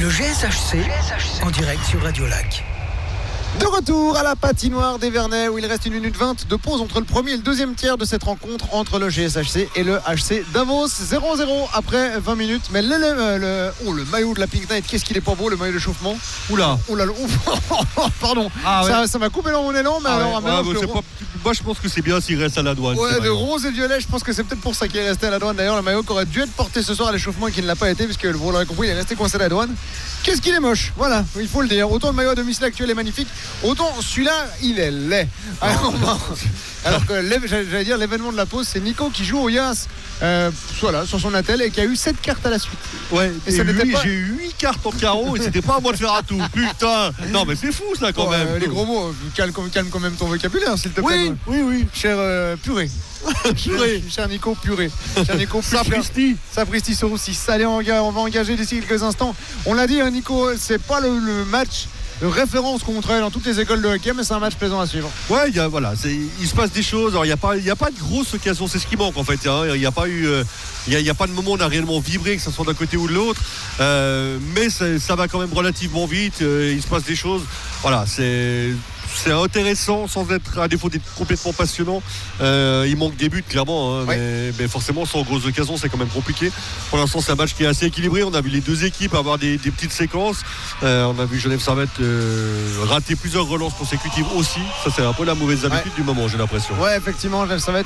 Le GSHC en direct sur Radio Lac. De retour à la patinoire des Vernets où il reste 1 minute 20 de pause entre le premier et le deuxième tiers de cette rencontre entre le GSHC et le HC Davos. 0-0 après 20 minutes. Mais le maillot de la Pink Knight, qu'est-ce qu'il est pas beau, le maillot d'échauffement. Oula, pardon. Ça m'a coupé dans mon élan. Mais moi je pense que c'est bien s'il reste à la douane. Ouais, de rose et violet, je pense que c'est peut-être pour ça qu'il est resté à la douane. D'ailleurs, le maillot qui aurait dû être porté ce soir à l'échauffement et qui ne l'a pas été, puisque vous l'aurez compris, il est resté coincé à la douane. Qu'est-ce qu'il est moche, voilà, il faut le dire. Autant le maillot à domicile actuel est magnifique, autant celui-là, il est laid. Alors que j'allais dire l'événement de la pause, c'est Nico qui joue au Yas sur son attel et qui a eu 7 cartes à la suite. Ouais, et j'ai eu 8 cartes en carreau et c'était pas à moi de faire à tout. Putain, non mais c'est fou ça quand même. Les gros mots, calme quand même ton vocabulaire s'il te plaît. Oui. Cher purée. Cher Nico, purée. Cher Nico, Sapristi sur Roussis. Allez, on va engager d'ici quelques instants. On l'a dit, hein, Nico, c'est pas le match de référence qu'on travaille dans toutes les écoles de hockey, mais c'est un match plaisant à suivre. Ouais, il se passe des choses. Alors, il n'y a pas de grosse occasion, c'est ce qui manque en fait. Hein. Il n'y a pas eu. Il n'y a pas de moment où on a réellement vibré, que ce soit d'un côté ou de l'autre. Mais ça va quand même relativement vite. Il se passe des choses. Voilà, c'est intéressant sans être, à défaut d'être complètement passionnant. Il manque des buts clairement, hein, mais forcément sans grosses occasions c'est quand même compliqué. Pour l'instant c'est un match qui est assez équilibré. On a vu les deux équipes avoir des petites séquences. On a vu Genève Servette rater plusieurs relances consécutives aussi. Ça c'est un peu la mauvaise habitude du moment, j'ai l'impression. Ouais, effectivement, Genève Servette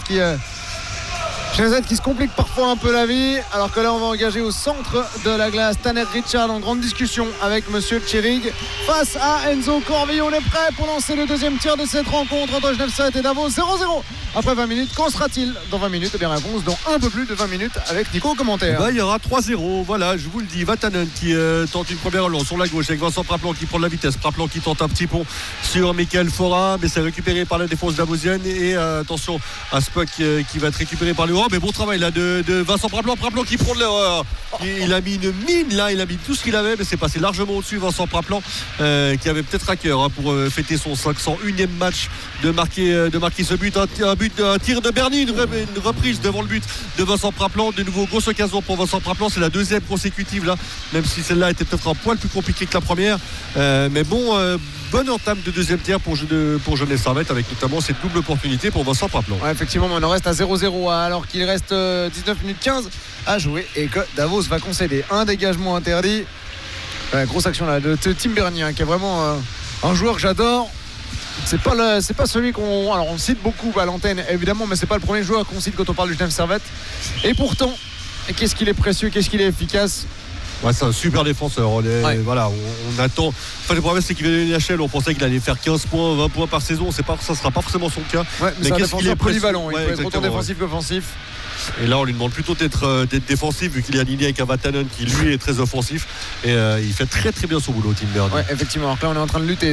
qui se complique parfois un peu la vie, alors que là on va engager au centre de la glace Tanner Richard en grande discussion avec Monsieur Tcherig face à Enzo Corvi. On est prêt pour lancer le deuxième tiers de cette rencontre entre Genève Servette et Davos. 0-0 après 20 minutes. Qu'en sera-t-il dans 20 minutes? Bien réponse dans un peu plus de 20 minutes avec Nico au commentaire. Il y aura 3-0, voilà, je vous le dis. Vatanen qui tente une première relance sur la gauche avec Vincent Praplan qui prend de la vitesse. Praplan qui tente un petit pont sur Michael Fora, mais c'est récupéré par la défense davosienne. Et attention à Spock qui va être récupéré par le haut. Mais bon travail là de Vincent Praplan qui prend de l'erreur. Il a mis une mine là, il a mis tout ce qu'il avait, mais c'est passé largement au-dessus. Vincent Praplan qui avait peut-être à cœur pour fêter son 501e match de marquer ce but. Un tir de Berny, une reprise devant le but de Vincent Praplan. De nouveau grosse occasion pour Vincent Praplan, c'est la deuxième consécutive là, même si celle-là était peut-être un poil plus compliquée que la première, mais bon, bonne entame de deuxième tiers pour Genève Servette, avec notamment cette double opportunité pour Vincent Praplan. Effectivement, on en reste à 0-0 alors qu'il reste 19 minutes 15 à jouer et que Davos va concéder un dégagement interdit. Grosse action là de Tim Bernier, qui est vraiment un joueur que j'adore. C'est pas celui on cite beaucoup à l'antenne évidemment, mais c'est pas le premier joueur qu'on cite quand on parle du Genève Servette. Et pourtant, qu'est-ce qu'il est précieux, qu'est-ce qu'il est efficace. Ouais, c'est un super défenseur. Voilà, on attend. Enfin, le problème c'est qu'il vient de l'NHL, on pensait qu'il allait faire 15 points, 20 points par saison. Ça sera pas forcément son cas. Ouais, mais c'est un défenseur polyvalent. Il peut être autant défensif qu'offensif. Et là on lui demande plutôt d'être défensif, vu qu'il est aligné avec un Vatanen qui lui est très offensif, et il fait très très bien son boulot, Tim Bernier. Ouais, effectivement. Alors là on est en train de lutter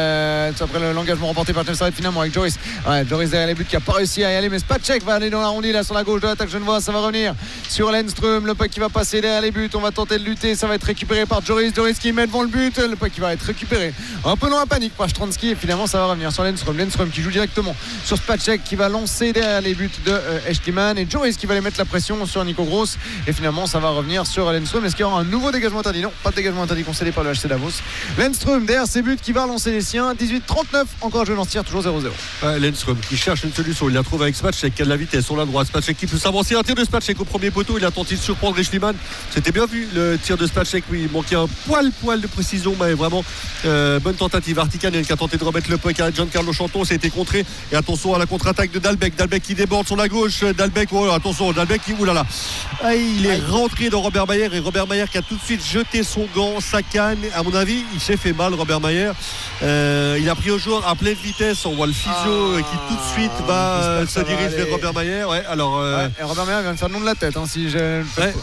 après l'engagement remporté par Genève Servette finalement avec Joris. Joris derrière les buts qui a pas réussi à y aller, mais Spacek va aller dans l'arrondi là sur la gauche de l'attaque genevoise. Ça va revenir sur Lennström, le puck qui va passer derrière les buts. On va tenter de lutter, ça va être récupéré par Joris qui met devant le but, le puck qui va être récupéré un peu dans la panique par Stransky, et finalement ça va revenir sur Lennström qui joue directement sur Spacek, qui va lancer derrière les buts de Echtliman, et Joris qui va aller mettre la pression sur Nico Gross, et finalement ça va revenir sur Lennström. Est-ce qu'il y aura un nouveau dégagement interdit? Non, pas de dégagement interdit concédé par le HC Davos. Lennström derrière ses buts qui va relancer les siens. 18-39 encore à jouer dans ce tir, toujours 0-0. Lennström qui cherche une solution, il la trouve avec Spacek qui a de la vitesse sur la droite. Spacek qui peut s'avancer, un tir de Spacek au premier poteau, il a tenté de surprendre Echtliman. C'était bien vu le tir de Spacek, il manquait un poil de précision, mais vraiment bonne tentative. Artikanen qui a tenté de remettre le puck à Giancarlo Chanton, ça a été contré, et attention à la contre-attaque de Dalbec qui déborde sur la gauche. Dalbec qui oulala. Il est rentré dans Robert Mayer, et Robert Mayer qui a tout de suite jeté son gant, sa canne. À mon avis, il s'est fait mal, Robert Mayer. Il a pris au joueur à pleine vitesse. On voit le physio qui tout de suite se dirige vers Robert Mayer. Et Robert Mayer vient de faire le nom de la tête, si j'ai.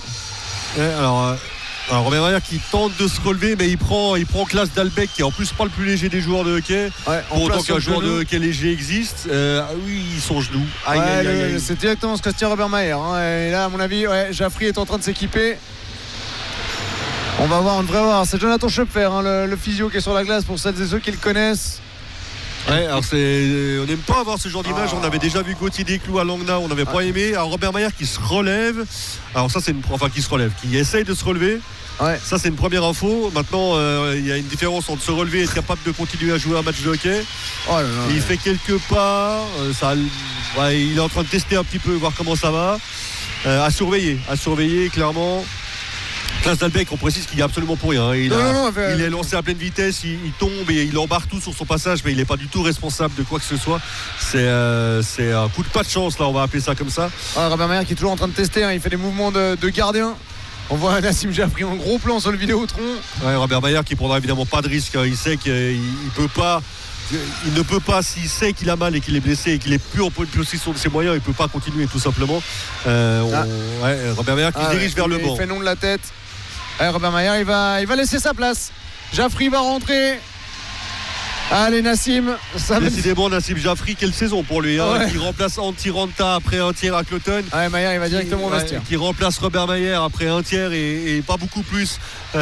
Alors Robert Mayer qui tente de se relever, mais il prend classe d'Albec, qui est en plus pas le plus léger des joueurs de hockey. Pour autant qu'un joueur de hockey léger existe. Oui, son genou. C'est directement ce que se tient Robert Mayer. Et là, à mon avis, Jaffry est en train de s'équiper. On va voir, on devrait voir. C'est Jonathan Schöpfer, le physio qui est sur la glace pour celles et ceux qui le connaissent. Ouais, alors on n'aime pas avoir ce genre d'image. On avait déjà vu Gauthier Desclous à Langnau, on n'avait pas aimé. Alors Robert Mayer qui se relève. Alors ça c'est qui essaye de se relever. Ouais. Ça c'est une première info. Maintenant il y a une différence entre se relever et être capable de continuer à jouer un match de hockey. Oh là là, il fait quelques pas. Il est en train de tester un petit peu, voir comment ça va. À surveiller clairement. Klaas Dalbec, on précise qu'il n'y a absolument pour rien. Il est lancé à pleine vitesse, il tombe et il embarque tout sur son passage, mais il n'est pas du tout responsable de quoi que ce soit. C'est un coup de pas de chance, là, on va appeler ça comme ça. Robert Mayer qui est toujours en train de tester, il fait des mouvements de gardien. On voit Nassim Jaffrey en gros plan sur le Vidéotron. Ouais, Robert Mayer qui prendra évidemment pas de risque. Il sait qu'il peut pas. Il ne peut pas, s'il sait qu'il a mal et qu'il est blessé et qu'il est plus en possession de ses moyens, il ne peut pas continuer tout simplement. Robert Mayer qui se dirige vers le banc. Il fait non de la tête. Robert Mayer il va laisser sa place. Jaffrey va rentrer. Allez Nassim. Décidément Nassim Jaffrey, quelle saison pour lui qui remplace Antti Ranta après un tiers à Cloton. Mayer il va directement au vestiaire. Qui remplace Robert Mayer après un tiers et pas beaucoup plus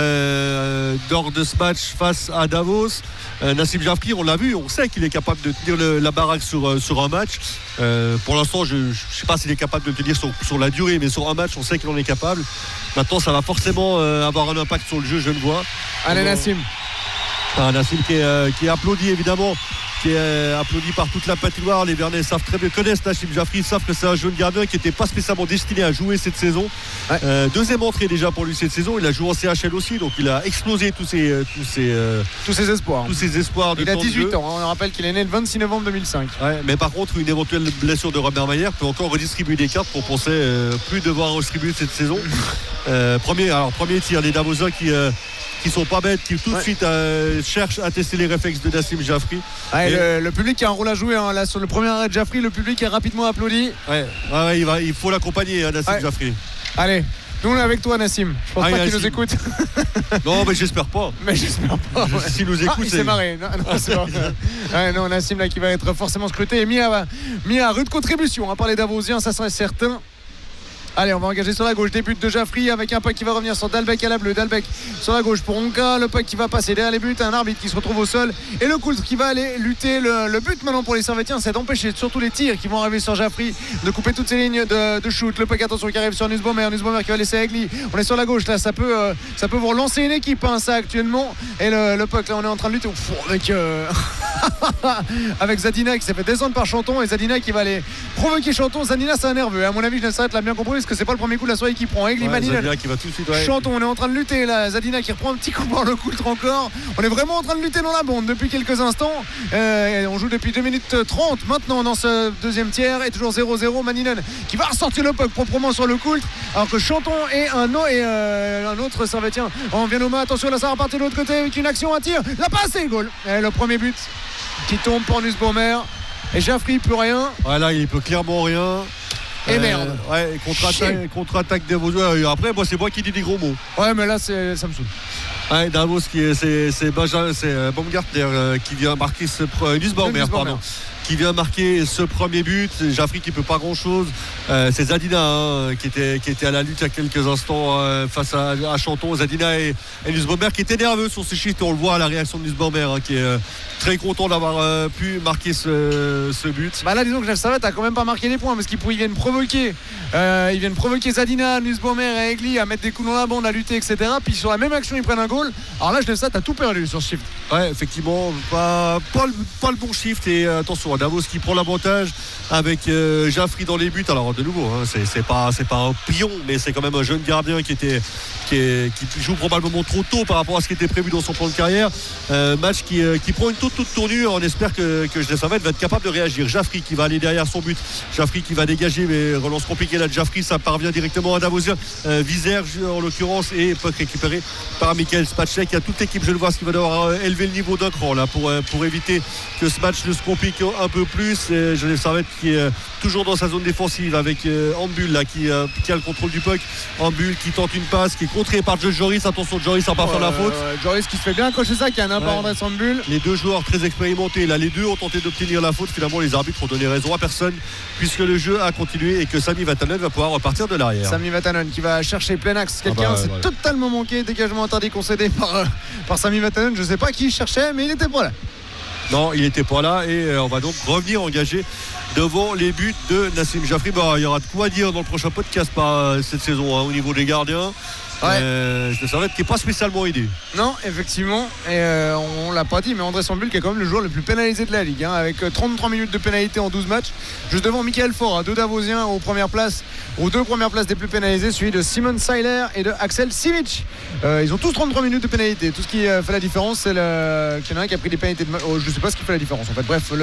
lors de ce match face à Davos. Nassim Jaffrey, on l'a vu, on sait qu'il est capable de tenir la baraque sur un match. Pour l'instant je ne sais pas s'il est capable de le tenir sur la durée, mais sur un match on sait qu'il en est capable. Maintenant ça va forcément avoir un impact sur le jeu, je ne vois. Allez Nassim. Nassim qui est applaudi évidemment, qui est applaudi par toute la patinoire. Les Vernets savent très bien, connaissent Nassim Jaffrey, ils savent que c'est un jeune gardien qui n'était pas spécialement destiné à jouer cette saison. Deuxième entrée déjà pour lui cette saison. Il a joué en CHL aussi, donc il a explosé tous ses espoirs. Il a 18 ans, on rappelle qu'il est né le 26 novembre 2005. Mais par contre, une éventuelle blessure de Robert Mayer peut encore redistribuer des cartes pour penser plus devoir redistribuer cette saison. Premier tir, les Davosiens qui sont pas bêtes, qui tout de suite cherchent à tester les réflexes de Nassim Jaffrey. Le public a un rôle à jouer là, sur le premier arrêt de Jaffrey, le public est rapidement applaudi. Il faut l'accompagner Nassim Jaffrey. Allez, nous on est avec toi Nassim. Je pense pas qu'il nous écoute. Non mais j'espère pas. S'il nous écoute, il s'est marré. Non, Nassim là qui va être forcément scruté et mis à rude contribution par les Davosiens, ça serait certain. Allez, on va engager sur la gauche. Début de Jaffrey avec un puck qui va revenir sur Dalbec à la bleue. Dalbec sur la gauche pour Onka. Le puck qui va passer derrière les buts. Un arbitre qui se retrouve au sol. Et le Coultre qui va aller lutter. Le but maintenant pour les Servétiens, c'est d'empêcher surtout les tirs qui vont arriver sur Jaffrey, de couper toutes ces lignes de shoot. Le puck, attention, qui arrive sur Nussbaumer. Nussbaumer qui va laisser Egli. On est sur la gauche là. Ça peut vous relancer une équipe, ça actuellement. Et le puck là, on est en train de lutter avec Zadina qui s'est fait descendre par Chanton. Et Zadina qui va aller provoquer Chanton. Zadina, c'est un nerveux. À mon avis, Genessaret l'a bien compris. Parce que c'est pas le premier coup de la soirée qui prend. Zadina qui va tout de suite. Chanton, on est en train de lutter là. Zadina qui reprend un petit coup par le Coultre encore. On est vraiment en train de lutter dans la bande depuis quelques instants. On joue depuis 2 minutes 30 maintenant dans ce deuxième tiers. Et toujours 0-0. Maninen qui va ressortir le puck proprement sur le Coultre. Alors que Chanton et un autre Servétien en vient aux mains. Attention là, ça va repartir de l'autre côté avec une action, un tir. La passe et goal. Et le premier but qui tombe pour Nussbaumer. Et Jaffrey plus rien. Là il peut clairement rien. Et merde. Contre-attaque de vos. Après, moi, c'est moi qui dis des gros mots. Mais là, ça me saoule. Davos, c'est Baumgartner qui vient marquer Nussbaumer, pardon. Qui vient marquer ce premier but. Jaffrey qui peut pas grand chose. C'est Zadina qui était à la lutte il y a quelques instants face à Chanton. Zadina et Nussbaumer qui étaient nerveux sur ces shifts. On le voit à la réaction de Nussbaumer qui est très content d'avoir pu marquer ce but. Là, disons que Jeff Savet a quand même pas marqué les points parce qu'ils viennent provoquer Zadina, Nussbaumer et Egli à mettre des coups dans la bande, à lutter, etc. Puis sur la même action, ils prennent un goal. Alors là, Jeff Savet a tout perdu sur ce shift. Effectivement, pas le bon shift. Et attention, Davos qui prend l'avantage avec Jaffrey dans les buts. Alors de nouveau, c'est pas un pion, mais c'est quand même un jeune gardien qui joue probablement trop tôt par rapport à ce qui était prévu dans son plan de carrière. Match qui prend une toute tournure. On espère que Genessaret va être capable de réagir. Jaffrey qui va aller derrière son but. Jaffrey qui va dégager, mais relance compliquée là de Jaffrey. Ça parvient directement à Davosien. Visère en l'occurrence, et puck récupéré par Michael Spacek. Il y a toute l'équipe, je le vois, qui va devoir élever le niveau d'un cran là pour éviter que ce match ne se complique un peu plus. Genessaret qui est toujours dans sa zone défensive avec Ambul là qui a le contrôle du puck. Ambul qui tente une passe qui est contrée par Joris. Attention, Joris va pas faire la faute. Joris qui se fait bien accrocher ça, qui a un impact André Ambul. Les deux joueurs très expérimentés là, les deux ont tenté d'obtenir la faute. Finalement, les arbitres ont donné raison à personne puisque le jeu a continué et que Sami Vatanen va pouvoir repartir de l'arrière. Sami Vatanen qui va chercher plein axe quelqu'un. C'est voilà. Totalement manqué. Dégagement interdit concédé par Sami Vatanen. Je sais pas qui il cherchait, mais il était pas là. Non, il n'était pas là et on va donc revenir engagé devant les buts de Nassim Jaffry. Il y aura de quoi dire dans le prochain podcast cette saison au niveau des gardiens. Je savais qu'il n'est pas spécialement aidé. Non, effectivement, et on l'a pas dit, mais André Sambul qui est quand même le joueur le plus pénalisé de la Ligue, avec 33 minutes de pénalité en 12 matchs, juste devant Michael Fora, deux Davosiens aux deux premières places des plus pénalisés, suivi de Simon Seiler et de Axel Simic. Ils ont tous 33 minutes de pénalité. Tout ce qui fait la différence, c'est qu'il y en a un qui a pris des pénalités de match. Je sais pas ce qui fait la différence en fait. Bref,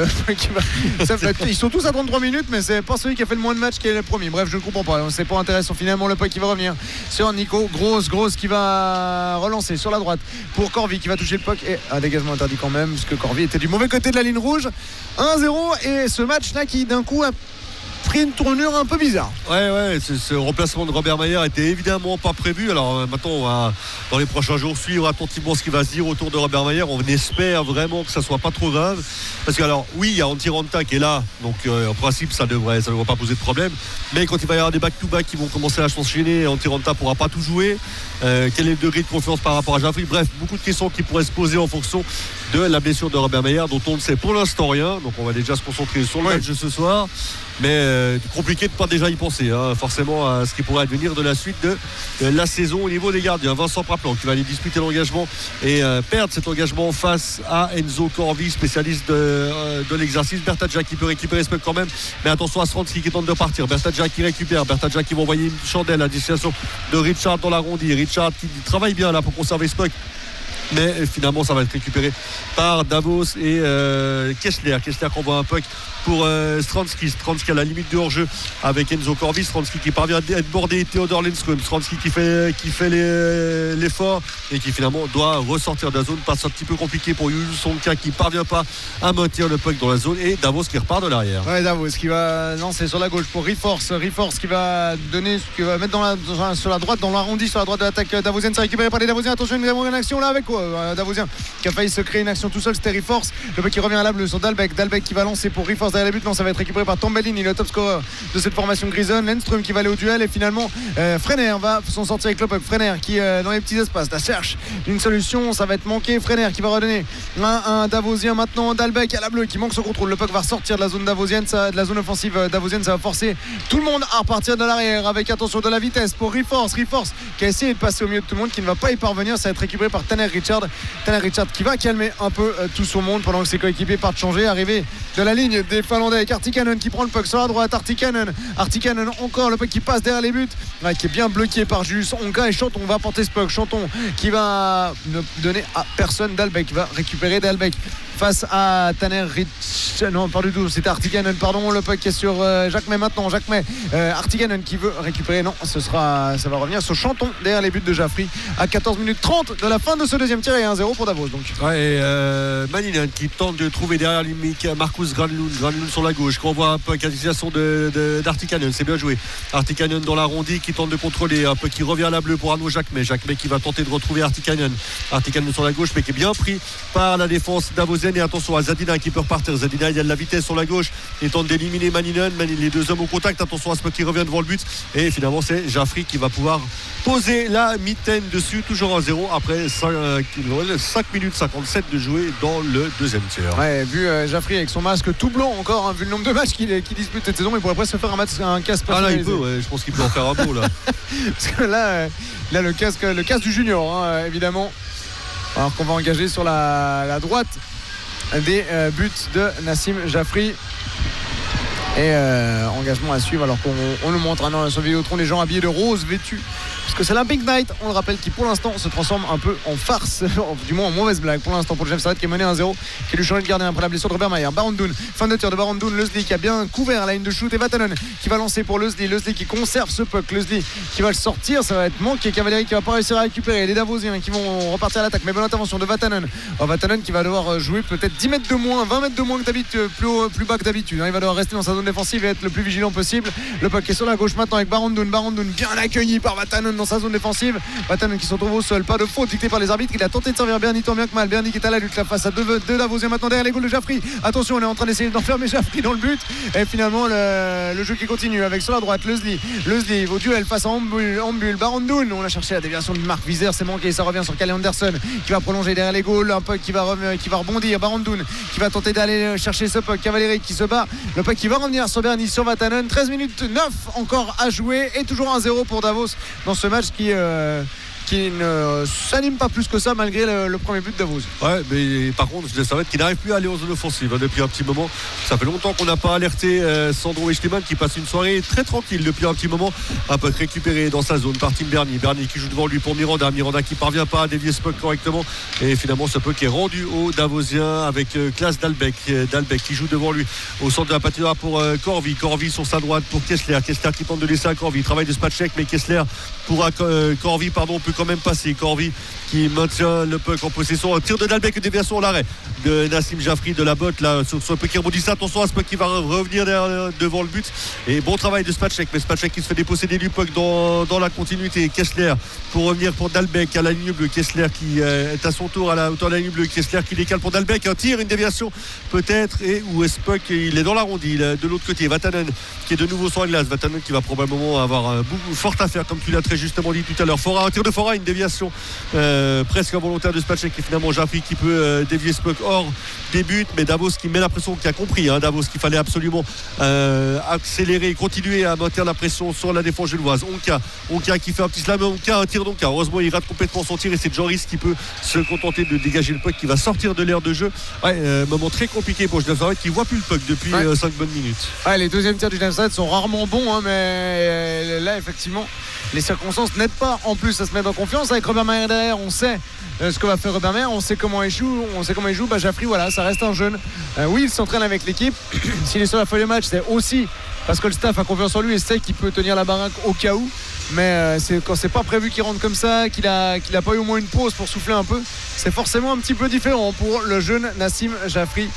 ils sont tous à 33 minutes, mais c'est pas celui qui a fait le moins de matchs qui est le premier. Bref, je ne comprends pas. C'est pas intéressant. Finalement, le puck qui va revenir sur Nico. Grosse qui va relancer sur la droite pour Corvi qui va toucher le puck et un dégagement interdit quand même parce que Corvi était du mauvais côté de la ligne rouge. 1-0 et ce match là qui d'un coup a pris une tournure un peu bizarre. Ouais, ce remplacement de Robert Mayer était évidemment pas prévu. Alors maintenant on va dans les prochains jours suivre attentivement ce qui va se dire autour de Robert Mayer. On espère vraiment que ça soit pas trop grave parce que alors oui, il y a Antti Raanta qui est là, donc en principe ça devrait pas poser de problème, mais quand il va y avoir des back-to-back qui vont commencer à s'enchaîner, Antti Raanta pourra pas tout jouer. Quel est le degré de confiance par rapport à Jaffry? Bref, beaucoup de questions qui pourraient se poser en fonction de la blessure de Robert Mayer dont on ne sait pour l'instant rien, donc on va déjà se concentrer sur le match de ce soir, mais compliqué de pas déjà y penser forcément à ce qui pourrait advenir de la suite de la saison au niveau des gardiens. Vincent Praplan qui va aller disputer l'engagement et perdre cet engagement face à Enzo Corvi, spécialiste de l'exercice. Bertadja qui peut récupérer ce puck quand même, mais attention à Stransky qui tente de partir. Bertadja qui récupère, Bertadja qui va envoyer une chandelle à destination de Richard dans l'arrondi. Richard qui travaille bien là pour conserver ce puck, mais finalement ça va être récupéré par Davos et Kessler qu'on voit un puck pour Stransky à la limite du hors-jeu avec Enzo Corvi. Stransky qui parvient à être bordé Theodor Lindström. Stransky qui fait l'effort et qui finalement doit ressortir de la zone. Passe un petit peu compliqué pour Yusu Sonka qui parvient pas à maintenir le puck dans la zone et Davos qui repart de l'arrière. Davos qui va lancer sur la gauche pour Reforce qui va mettre sur la droite dans l'arrondi sur la droite de l'attaque davosienne. C'est récupéré par les Davosiens. Attention, nous avons une action là avec Davosien qui a failli se créer une action tout seul, c'était Reforce. Le puck qui revient à la bleue sur Dalbec qui va lancer pour Reforce derrière les buts. Non, ça va être récupéré par Tambellini, le top scorer de cette formation grisonne. Lindström qui va aller au duel et finalement Frener va s'en sortir avec le puck. Frener qui dans les petits espaces la cherche une solution, ça va être manqué. Frener qui va redonner un Davosien maintenant. Dalbec à la bleue qui manque son contrôle. Le puck va ressortir de la zone davosienne, de la zone offensive davosienne. Ça va forcer tout le monde à repartir de l'arrière avec attention de la vitesse pour Reforce qui a essayé de passer au milieu de tout le monde, qui ne va pas y parvenir. Ça va être récupéré par Tanner Richard qui va calmer un peu tout son monde pendant que ses coéquipiers partent changer. Arrivé de la ligne des Finlandais avec Artikainen qui prend le puck sur la droite. Artikainen encore, le puck qui passe derrière les buts, qui est bien bloqué par Julius Onka et Chanton va porter ce puck. Chanton qui va ne donner à personne. Dalbec va récupérer face à Tanner Richard. Non, pas du tout, c'était Artikainen, pardon. Le puck est sur Jacquemet maintenant. Artikainen qui veut récupérer. Non, ça va revenir sur Chanton derrière les buts de Jaffry à 14 minutes 30 de la fin de ce deuxième tir et 1-0 pour Davos. Donc. Maninen qui tente de trouver derrière lui Marcus Granlund sur la gauche, qu'on voit un peu à destination d'Artikainen. C'est bien joué. Artikainen dans l'arrondi qui tente de contrôler un peu, qui revient à la bleue pour Arnaud Jacquemet qui va tenter de retrouver Artikainen sur la gauche, mais qui est bien pris par la défense davosienne. Et attention à Zadina qui peut repartir. Zadina, il y a de la vitesse sur la gauche, il tente d'éliminer Maninen, les deux hommes au contact. Attention à ce qui revient devant le but et finalement c'est Jaffry qui va pouvoir poser la mitaine dessus. Toujours 1-0 après 5 minutes 57 de jouer dans le deuxième tiers. Vu Jaffry avec son masque tout blanc encore, vu le nombre de matchs qu'il dispute cette saison, il pourrait presque se faire un casque. Là il peut, je pense qu'il peut en faire un beau là. Parce que là le casque du junior évidemment, alors qu'on va engager sur la droite des buts de Nassim Jaffry. Et engagement à suivre alors qu'on nous montre sur Vidéotron des gens habillés de rose vêtus parce que c'est la Big Night, on le rappelle, qui pour l'instant se transforme un peu en farce, du moins en mauvaise blague pour l'instant pour le Jeff Sarret qui est mené 1-0, qui a dû changer de gardien après la blessure de Robert Mayer. Barondoun, fin de tir de Barondoun, Leslie qui a bien couvert la ligne de shoot et Vatanen qui va lancer pour Leslie qui conserve ce puck, Leslie qui va le sortir, ça va être manqué. Cavalieri qui va pas réussir à récupérer, les Davosiens qui vont repartir à l'attaque, mais bonne intervention de Vatanen. Vatanen qui va devoir jouer peut-être 10 mètres de moins, 20 mètres de moins que d'habitude, plus bas que d'habitude, il va devoir rester dans sa zone défensive et être le plus vigilant possible. Le puck est sur la gauche maintenant avec Barondoun bien accueilli par Vatanen dans sa zone défensive. Vatanen qui se retrouve au sol, pas de faute dictée par les arbitres. Il a tenté de servir Bernie tant bien que mal. Bernie qui est à la lutte là face à deux Davosien maintenant derrière les goals de Jaffry. Attention, on est en train d'essayer d'enfermer Jaffry dans le but. Et finalement le jeu qui continue avec sur la droite Leslie au duel face à Ambul Barandoun. On a cherché la déviation de Marc Vizère, c'est manqué, ça revient sur Kalle Anderson qui va prolonger derrière les goals. Un puck qui va rebondir. Barandoun qui va tenter d'aller chercher ce puck. Cavalieri qui se bat. Le puck qui va revenir sur Bernie, sur Vatanen. 13 minutes 9 encore à jouer et toujours 1-0 pour Davos dans ce match qui ne s'anime pas plus que ça malgré le premier but de Davos. Ouais, mais par contre, ça va être qu'il n'arrive plus à aller en zone offensive depuis un petit moment. Ça fait longtemps qu'on n'a pas alerté Sandro Echtleman qui passe une soirée très tranquille depuis un petit moment. Un peu récupéré dans sa zone par Tim Bernie qui joue devant lui pour Miranda qui parvient pas à dévier ce puck correctement et finalement ce puck est rendu au Davosien avec Klaas Dalbeck qui joue devant lui au centre de la patinoire pour Corvi sur sa droite pour Kessler qui tente de laisser à Corvi, travail de Spacek mais Kessler pourra Corvi peut quand même passer. Corvi qui maintient le puck en possession, un tir de Dalbeck, déviation, l'arrêt de Nassim Jaffry de la botte là sur ce puck qui rebondit. Attention à ce puck qui va revenir devant le but et bon travail de Spacek, mais Spacek qui se fait déposséder du puck dans la continuité. Kessler pour revenir pour Dalbeck à la ligne bleue. Kessler qui est à son tour à la hauteur de la ligne bleue. Kessler qui décale pour Dalbeck, un tir, une déviation peut-être, et où est ce puck, il est dans l'arrondi de l'autre côté. Vatanen qui est de nouveau sur la glace. Vatanen qui va probablement avoir beaucoup fort à faire comme tu l'as très justement dit tout à l'heure. Un tir de Fora, une déviation presque involontaire de Spacek et finalement Jaffry qui peut dévier ce puck hors des buts, mais Davos qui met la pression, qui a compris Davos qu'il fallait absolument accélérer, continuer à maintenir la pression sur la défense genevoise. Onka qui fait un petit slam, un tir d'Onka, heureusement il rate complètement son tir et c'est Joris qui peut se contenter de dégager le puck qui va sortir de l'aire de jeu. Moment très compliqué pour Genève Servette qui voit plus le puck depuis 5 bonnes minutes. Les deuxièmes tirs du Genève Servette sont rarement bons mais là effectivement les circonstances n'aident pas en plus à se mettre en confiance. Avec Robert Mayer derrière, on sait ce que va faire Robert Mayer, on sait comment il joue. Jaffry, voilà, ça reste un jeune. Oui, il s'entraîne avec l'équipe. S'il est sur la feuille de match, c'est aussi parce que le staff a confiance en lui et sait qu'il peut tenir la baraque au cas où. Mais quand c'est pas prévu qu'il rentre comme ça, qu'il a pas eu au moins une pause pour souffler un peu, c'est forcément un petit peu différent pour le jeune Nassim Jaffry.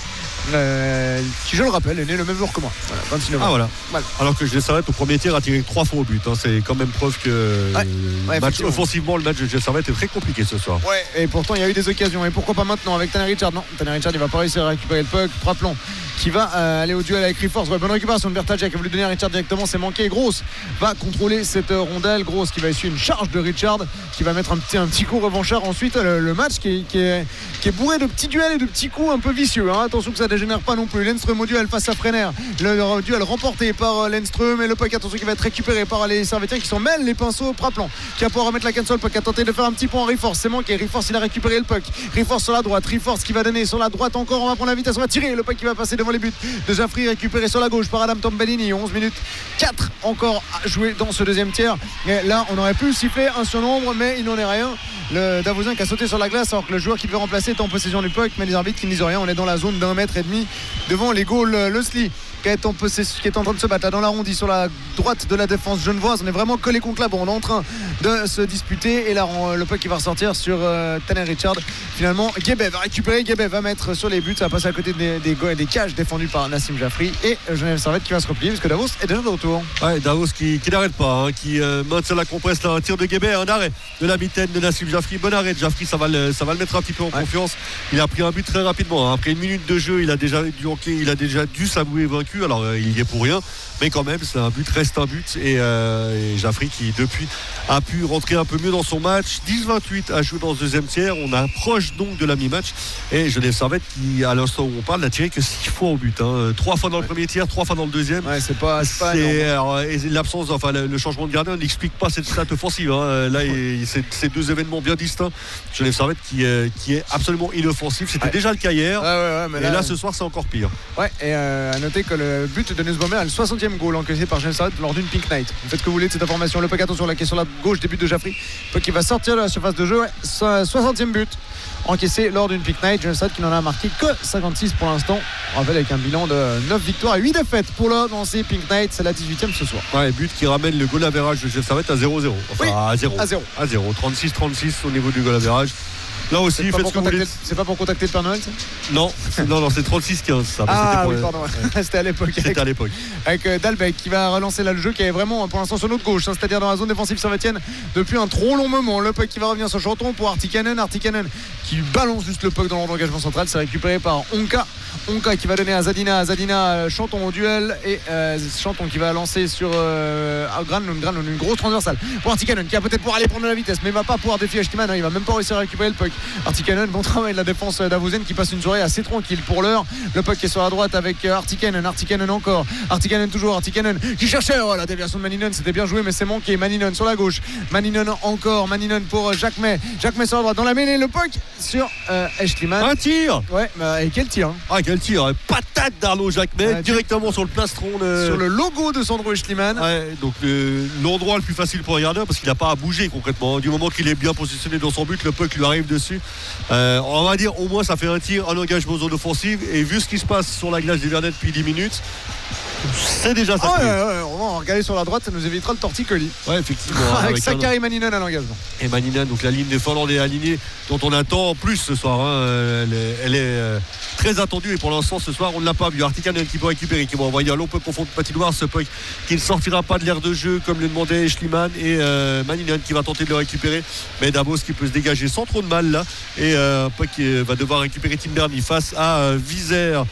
Qui, je le rappelle, est né le même jour que moi. Voilà, 26 novembre. Voilà. Alors que Genève Servette au premier tir a tiré 3 fois au but. C'est quand même preuve que offensivement, le match de Genève Servette est très compliqué ce soir. Ouais, et pourtant il y a eu des occasions. Et pourquoi pas maintenant avec Tanner Richard? Non, Tanner Richard il va pas réussir à récupérer le puck. Rappelons qui va aller au duel avec Riforce. Bonne récupération de Bertaggia qui a voulu donner à Richard directement, c'est manqué. Gross va contrôler cette rondelle. Gross qui va essuyer une charge de Richard qui va mettre un petit coup revanchard. Ensuite le match qui est bourré de petits duels et de petits coups un peu vicieux. Attention que ça dégénère pas non plus. Lenström au duel face à Frenner. Le duel remporté par Lenström et le puck attention qui va être récupéré par les Servetiens qui s'en mêlent les pinceaux. Praplan qui va pouvoir remettre la canne sur le puck, a tenté de faire un petit pont en Riforce, c'est manqué. Riforce il a récupéré le puck. Riforce sur la droite. Riforce qui va donner sur la droite encore. On va prendre la vitesse, on va tirer. Le puck qui va passer devant les buts de Jaffry, récupéré sur la gauche par Adam Tambellini. 11 minutes 4 encore à jouer dans ce deuxième tiers. Et là on aurait pu siffler un surnombre mais il n'en est rien. Le Davosien qui a sauté sur la glace alors que le joueur qui devait remplacer est en possession du puck, mais les arbitres qui ne disent rien. On est dans la zone d'1,5 mètre devant les goals. Leslie qui est en train de se battre là dans l'arrondi sur la droite de la défense genevoise. On est vraiment collé contre la bande, on est en train de se disputer et là le puck qui va ressortir sur Tanner Richard. Finalement Guébet va récupérer, Guébet va mettre sur les buts, ça va passer à côté des cages défendues par Nassim Jaffry et Genève Servette qui va se replier parce que Davos est déjà de retour. Davos qui n'arrête pas, qui maintient la compresse là, un tir de Guébet, un arrêt de la mitaine de Nassim Jaffry, bon arrêt de Jaffry, ça va le mettre un petit peu en confiance. Il a pris un but très rapidement, après une minute de jeu il a déjà dû s'avouer vaincu. Alors il y est pour rien mais quand même c'est un but, reste un but et Jaffry qui depuis a pu rentrer un peu mieux dans son match. 10-28 à jouer dans ce deuxième tiers, on approche donc de la mi-match et Genève Servette qui à l'instant où on parle n'a tiré que 6 fois au but, 3 fois dans le premier tiers, 3 fois dans le deuxième. C'est pas et l'absence, le changement de gardien n'explique pas cette stat offensive, là c'est deux événements bien distincts. Genève Servette qui est absolument inoffensif, c'était déjà le cas hier mais là ce soir c'est encore pire. Et à noter que le but de Nussbaumer est le 60e goal encaissé par Genève Servette lors d'une Pink Night. Vous faites ce que vous voulez de cette information. Le puck attention là qui est sur la gauche, début de Jaffry, puck qui va sortir de la surface de jeu. 60e but encaissé lors d'une Pink Night. Genève Servette qui n'en a marqué que 56 pour l'instant. On rappelle avec un bilan de 9 victoires et 8 défaites pour l'heure dans ces Pink Night. C'est la 18e ce soir. But qui ramène le goal average de Genève Servette à 0-0. À 0. 36-36 au niveau du goal average. Là aussi, faites ce que vous voulez. C'est pas pour contacter le Père Noël, ça? Non, c'est 36-15 ça. Ah oui, pardon. C'était à l'époque. C'était à l'époque. Avec Dalbec qui va relancer là le jeu, qui est vraiment pour l'instant sur notre gauche, hein, c'est-à-dire dans la zone défensive Saint-Étienne depuis un trop long moment. Le puck qui va revenir sur Chanton pour Artikanen qui balance juste le puck dans l'engagement central. C'est récupéré par Onka qui va donner à Zadina Chanton au duel et Chanton qui va lancer sur Granlund, une grosse transversale pour Artikanen qui va peut-être pouvoir aller prendre de la vitesse mais il va pas pouvoir défier Echtliman, hein, il va même pas réussir à récupérer le puck. Artikanen, bon travail de la défense d'Avouzen qui passe une soirée assez tranquille pour l'heure. Le puck est sur la droite avec Artikanen encore, Artikanen toujours, Artikanen qui cherchait la déviation de Maninen, c'était bien joué mais c'est manqué. Maninen sur la gauche, Maninen encore, Maninen pour Jacques May sur la droite dans la mêlée, le puck sur Echtliman. Un tir. Ouais, et quel tir, hein. Ah, quel tir, patate d'Arnaud Jacquemet directement sur le plastron sur le logo de Sandro Echtliman. Ouais, donc l'endroit le plus facile pour regarder parce qu'il n'a pas à bouger concrètement. Du moment qu'il est bien positionné dans son but, le puck lui arrive dessus. On va dire au moins ça fait un tir, un engagement en zone offensive et vu ce qui se passe sur la glace des Vernets depuis 10 minutes, c'est déjà ça. On va regarder sur la droite, ça nous évitera le torticolis. Ouais, effectivement. avec Sakari Maninen à l'engagement. Et Maninen, donc la ligne des Finlandais alignée dont on attend plus ce soir. Hein. Elle est très attendue et pour l'instant ce soir on ne l'a pas vu. Artikanen qui peut récupérer, qui va envoyer un long peu profond de patinoire, ce puck qui ne sortira pas de l'aire de jeu comme le demandait Echtliman et Maninen qui va tenter de le récupérer. Mais Davos qui peut se dégager sans trop de mal là et un puck qui va devoir récupérer Tim Berny face à Visser,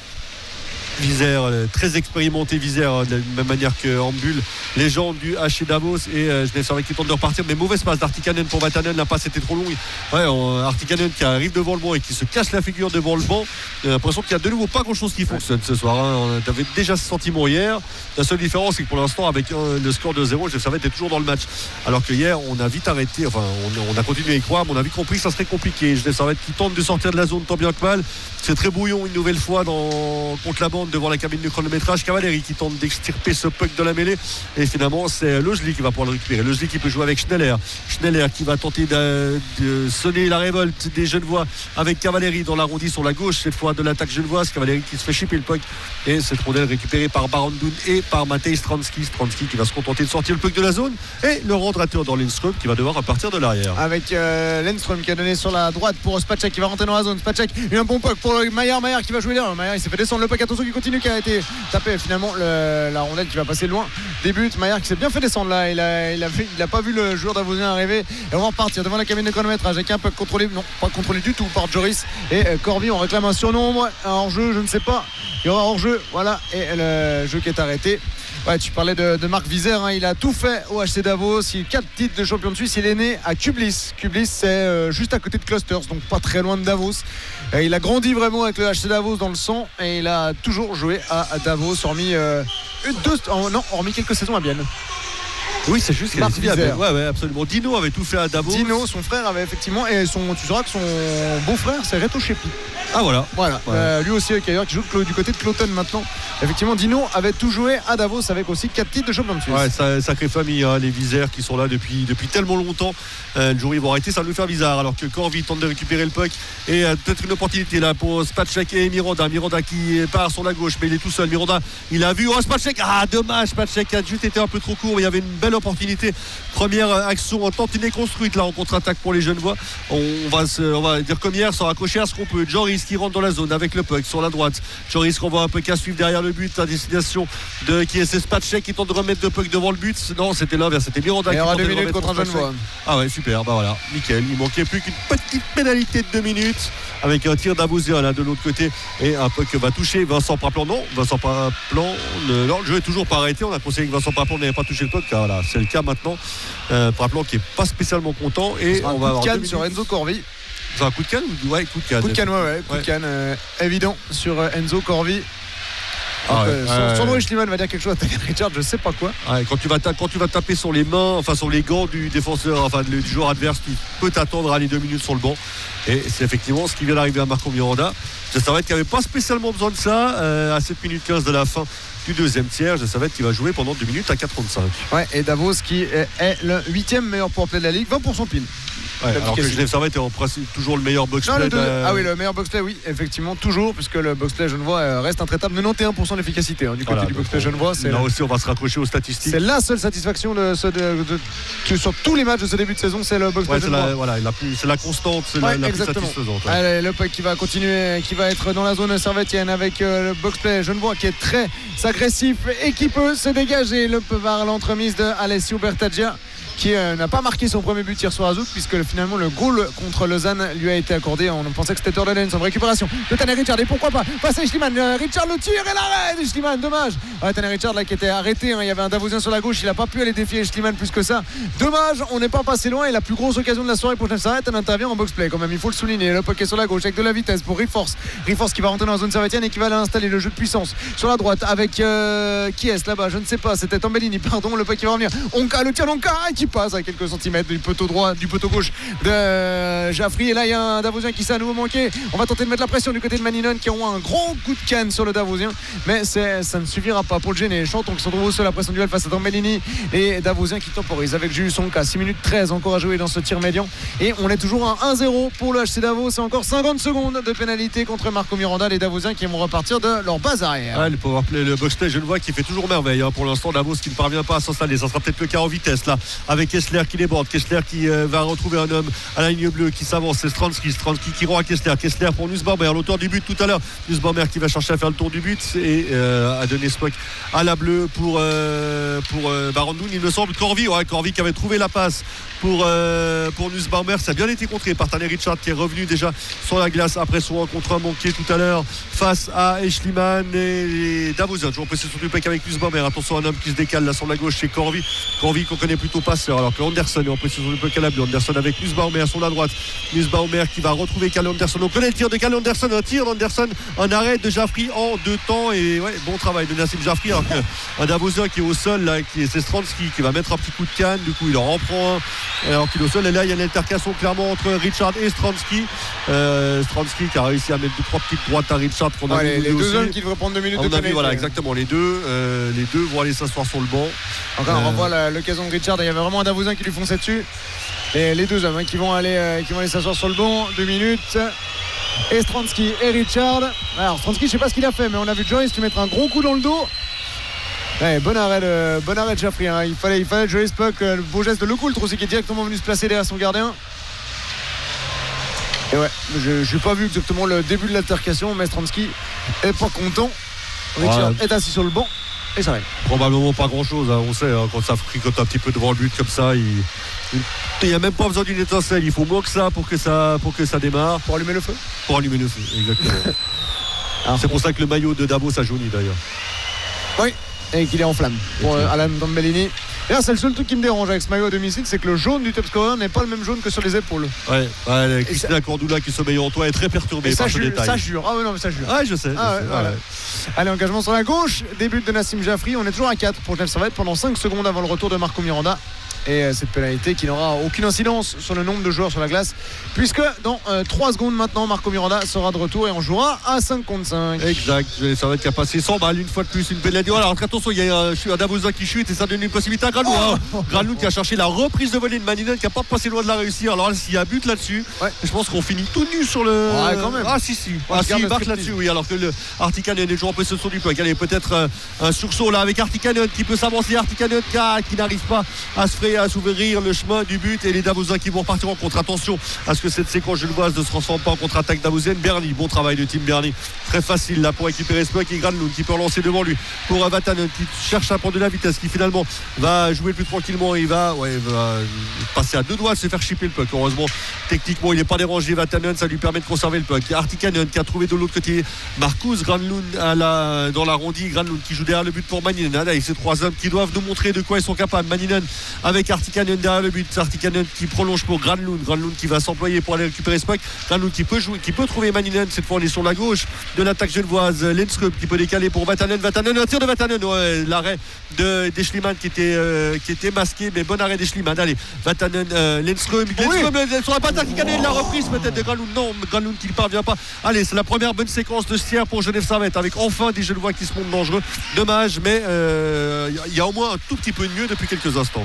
très expérimenté Visser, de la même manière que Ambul, légende du HC Davos et je savais qu'il tente de repartir mais mauvaise passe d'Artikanen pour Vatanen, la passe était trop longue. Artikanen qui arrive devant le banc et qui se casse la figure devant le banc. J'ai l'impression qu'il y a de nouveau pas grand chose qui fonctionne ce soir, hein. On avait déjà ce sentiment hier. La seule différence c'est que pour l'instant avec le score de 0, je savais était toujours dans le match alors que hier on a vite arrêté, on a continué à y croire mais on a vite compris que ça serait compliqué. Je savais qu'il tente de sortir de la zone tant bien que mal. C'est très bouillon une nouvelle fois contre la bande devant la cabine de chronométrage. Cavalieri qui tente d'extirper ce puck de la mêlée et finalement c'est Lojli qui va pouvoir le récupérer. Lojli qui peut jouer avec Schneller qui va tenter de sonner la révolte des Genevois avec Cavalieri dans l'arrondi sur la gauche cette fois de l'attaque genevoise. Cavalieri qui se fait chipper le puck et cette rondelle récupérée par Barandun et par Matej Stransky qui va se contenter de sortir le puck de la zone et le rendre à terre dans Lindström qui va devoir repartir de l'arrière avec Lindström qui a donné sur la droite pour Spacek qui va rentrer dans la zone. Spacek, il y a un bon puck pour Maillard qui va jouer derrière. Maillard il s'est fait descendre le puck, attention qui continue, qui a été tapé finalement la rondelle qui va passer loin des buts. Maillard qui s'est bien fait descendre là, il a pas vu le joueur d'Avosien arriver et on va repartir devant la cabine de chronométrage avec un puck contrôlé, non pas contrôlé du tout par Joris et Corvi. On réclame un surnombre, un hors-jeu, je ne sais pas, il y aura hors-jeu, voilà, et le jeu qui est arrêté. Ouais, tu parlais de Marc Visser, hein, il a tout fait au HC Davos, il a 4 titres de champion de Suisse, il est né à Kublis, c'est juste à côté de Klosters, donc pas très loin de Davos. Il a grandi vraiment avec le HC Davos dans le sang et il a toujours joué à Davos, hormis quelques saisons à Bienne. Oui, c'est juste qu'il Marc Visser. Ouais, absolument. Dino avait tout fait à Davos. Dino, son frère avait effectivement, et tu sauras que son beau-frère c'est Reto Shepi. Ah voilà. Ouais. Lui aussi qui joue du côté de Cloton maintenant. Effectivement, Dino avait tout joué à Davos avec aussi 4 titres de champion de Suisse. Ouais, sacrée famille, hein, les Visser qui sont là depuis tellement longtemps. Le jour où ils vont arrêter, ça va nous faire bizarre. Alors que Corvi tente de récupérer le puck et peut-être une opportunité là pour Spacek et Miranda qui part sur la gauche, mais il est tout seul. Miranda, il a vu Spacek. Ah dommage, Spacek a juste été un peu trop court, mais il y avait une belle opportunité. Première action tantinée construite là en contre-attaque pour les Genevois. On va dire comme hier, sans raccrocher à ce qu'on peut. Joris qui rentre dans la zone avec le puck sur la droite. Joris qu'on voit un peu qu'à suivre derrière le but à destination de qui est Spacek qui tente de remettre le puck devant le but. Non, c'était l'inverse, c'était Miranda qui tentait de 2 minutes remettre contre un Genevois. Ah ouais, super, bah voilà, nickel. Il manquait plus qu'une petite pénalité de 2 minutes avec un tir d'Avousia là de l'autre côté et un puck va toucher Vincent Praplan. Non, Vincent Praplan, le jeu est toujours pas arrêté. On a conseillé que Vincent Praplan n'avait pas touché le puck. Voilà, c'est le cas maintenant. Praplan qui est pas spécialement content et on va avoir canne sur Enzo Corvi. C'est un coup de canne ou ouais, coup de canne. Coup de canne, coup de canne évident sur Enzo Corvi. Sandro Echtliman va dire quelque chose à Tagan Richard, je sais pas quoi. Ouais, quand tu vas taper sur les mains, enfin sur les gants du défenseur, enfin du joueur adverse, tu peux t'attendre à aller 2 minutes sur le banc. Et c'est effectivement ce qui vient d'arriver à Marco Miranda. Je savais qu'il n'y avait pas spécialement besoin de ça à 7 minutes 15 de la fin du deuxième tiers. Je savais qu'il va jouer pendant 2 minutes à 4,35. Ouais, et Davos qui est le 8e meilleur powerplay de la Ligue, 20% pile. alors que Genève Servette est en principe toujours le meilleur box-play. Ah oui, le meilleur box-play, oui, effectivement, toujours, puisque le box-play genevois reste intraitable. 91% d'efficacité du côté du box-play genevois. Là aussi, on va se raccrocher aux statistiques. C'est la seule satisfaction sur tous les matchs de ce début de saison, c'est le box-play genevois. C'est la constante, c'est la plus satisfaisante. Allez, le puck qui va continuer, qui va être dans la zone servettienne avec le box-play genevois qui est très agressif et qui peut se dégager. Le puck vers l'entremise de Alessio Bertaggia, qui n'a pas marqué son premier but hier soir à Zouk, puisque finalement le goal contre Lausanne lui a été accordé. On pensait que c'était Tordelens en récupération de Tanner Richard, et pourquoi pas passer Schliemann. Richard le tire et l'arrêt de Schliemann, dommage. Tanner Richard là qui était arrêté, il y avait un Davousien sur la gauche, il n'a pas pu aller défier Schliemann plus que ça, dommage. On n'est pas passé loin, et la plus grosse occasion de la soirée pour Genève Servette, elle intervient en box-play quand même, il faut le souligner. Le puck est sur la gauche avec de la vitesse pour Riforce qui va rentrer dans la zone servettienne et qui va aller installer le jeu de puissance sur la droite avec qui est là-bas, je ne sais pas, c'était Tambellini, pardon. Le puck qui va revenir, Onka, le tir d'Onka qui passe à quelques centimètres du poteau droit, du poteau gauche de Jaffry, et là il y a un Davousien qui s'est à nouveau manqué. On va tenter de mettre la pression du côté de Maninon, qui aura un gros coup de canne sur le Davousien, mais ça ne suffira pas pour le gêner. Chanton qui se retrouve au sol après son duel face à Tambellini, et Davousien qui temporise avec Julius Onka. 6 minutes 13 encore à jouer dans ce tir médian, et on est toujours à 1-0 pour le HC Davos. C'est encore 50 secondes de pénalité contre Marco Miranda, les Davosiens qui vont repartir de leur base arrière. Le powerplay, le box-play genevois qui fait toujours merveille pour l'instant. Davos qui ne parvient pas à s'installer, ça sera peut-être le cas en vitesse là, avec Kessler qui déborde, Kessler qui va retrouver un homme à la ligne bleue, qui s'avance, c'est Stransky qui rend à Kessler pour Nussbaumer, l'auteur du but tout à l'heure. Nussbaumer qui va chercher à faire le tour du but et à donner ce puck à la bleue pour Barandoun, il me semble. Corvi qui avait trouvé la passe pour Nussbaumer, ça a bien été contré par Tanner Richard qui est revenu déjà sur la glace après son rencontre manqué tout à l'heure face à Schliemann. Et les Davosiens toujours pressé sur le puck avec Nussbaumer. Attention, un homme qui se décale là sur la gauche, c'est Corvi qu'on connaît plutôt passeur, alors que Anderson est en pression sur le puck à la bleue. Anderson avec Nussbaumer sur la droite, Nussbaumer qui va retrouver Kalle Anderson. On connaît le tir de Kalle Anderson, un arrêt de Jaffry en 2 temps, et bon travail de Nassim Jaffry, alors qu'un Davosien qui est au sol là, c'est Stransky qui va mettre un petit coup de canne, du coup il en reprend un alors qu'il est au sol, et là il y a une altercation clairement entre Richard et Stransky. Stransky qui a réussi à mettre 2-3 petites droites à Richard qu'on a les deux hommes qui devraient prendre 2 minutes de pénalité. Voilà, exactement, les deux vont aller s'asseoir sur le banc. Encore on revoit l'occasion de Richard, il y avait vraiment un Davosien qui lui fonçait dessus, et les deux hommes qui vont aller s'asseoir sur le banc. 2 minutes, et Stransky et Richard. Alors Stransky, je sais pas ce qu'il a fait, mais on a vu Joyce lui mettre un gros coup dans le dos. Bon arrêt de Jaffry, il fallait Joyce puck, le beau geste de Lecoultre aussi qui est directement venu se placer derrière son gardien. Et je n'ai pas vu exactement le début de l'altercation, mais Stransky est pas content. Richard est assis sur le banc et ça arrive. Probablement pas grand chose, on sait, quand ça fricote un petit peu devant le but comme ça, il n'y a même pas besoin d'une étincelle, il faut moins que ça pour que ça démarre. Pour allumer le feu, exactement. C'est pour ça que le maillot de Davos a jauni d'ailleurs. Oui, et qu'il est en flamme pour Alan Tambellini. D'ailleurs, c'est le seul truc qui me dérange avec ce maillot à domicile, c'est que le jaune du top scorer n'est pas le même jaune que sur les épaules. Christina Cordula qui sommeille en toi est très perturbée par ce détail. Ça jure. Ah oui, non, mais ça jure. Ah, je sais. Voilà. Allez, engagement sur la gauche, début de Nassim Jaffry. On est toujours à 4 pour Genève Servette pendant 5 secondes avant le retour de Marco Miranda. Et cette pénalité qui n'aura aucune incidence sur le nombre de joueurs sur la glace, puisque dans 3 secondes maintenant Marco Miranda sera de retour et on jouera à 5 contre 5. Exact, ça va être qu'à passer 100 balles une fois de plus, une pénalité. Alors attention, il y a un Davosa qui chute et ça donne une possibilité à Granlund. Granlund qui a cherché la reprise de volée de Maninon, qui n'a pas passé loin de la réussir. Alors là, s'il y a but là-dessus, je pense qu'on finit tout nu sur le. Quand même. Il marque là-dessus, oui. Alors que le Artikanen est toujours en possession du puck. Allez, peut-être un sursaut là avec Artikanen qui peut s'avancer. Artikanen qui n'arrive pas à s'ouvrir le chemin du but, et les Davosiens qui vont repartir en contre. Attention à ce que cette séquence genevoise ne se transforme pas en contre-attaque davosienne. Bernie, bon travail de Tim Bernie, très facile là pour récupérer ce puck, et Granlund qui peut relancer devant lui pour Vatanen qui cherche à prendre de la vitesse, qui finalement va jouer plus tranquillement, il va passer à 2 doigts de se faire chipper le puck. Heureusement techniquement il n'est pas dérangé, Vatanen, ça lui permet de conserver le puck. Artikanen qui a trouvé de l'autre côté Marcus Granlund dans l'arrondi, Granlund qui joue derrière le but pour Maninen, avec ces 3 hommes qui doivent nous montrer de quoi ils sont capables. Maninen avec Artikanen derrière le but, Artikanen qui prolonge pour Granlund qui va s'employer pour aller récupérer ce puck. Granlund qui peut jouer, qui peut trouver Maninen, cette fois on est sur la gauche de l'attaque genevoise. Lindström qui peut décaler pour Vatanen, un tir de Vatanen, l'arrêt de Schliemann qui était masqué, mais bon arrêt de Schliemann. Allez, Vatanen, Lindström sur la patte d'Artikanen, la reprise peut-être de Granlund, non, Granlund qui ne parvient pas. Allez, c'est la première bonne séquence de ce tiers pour Genève Servette, avec enfin des Genevois qui se montrent dangereux. Dommage, mais il y a au moins un tout petit peu de mieux depuis quelques instants. Maninen